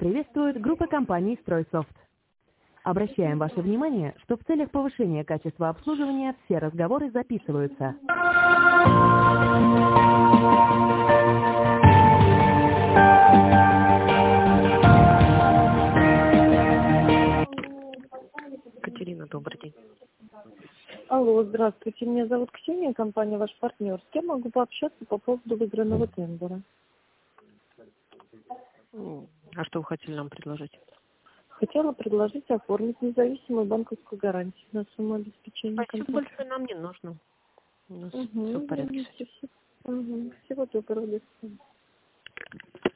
приветствует группа компаний «Стройсофт». Обращаем ваше внимание, что в целях повышения качества обслуживания все разговоры записываются. Катерина, добрый день. Алло, здравствуйте. Меня зовут Ксения, компания «Ваш партнер». С кем могу пообщаться по поводу выигранного тендера? А что вы хотели нам предложить? Хотела предложить оформить независимую банковскую гарантию на сумму обеспечения Спасибо контракта. большое, нам не нужно. У нас все в Угу, порядке. Всего доброго, до свидания.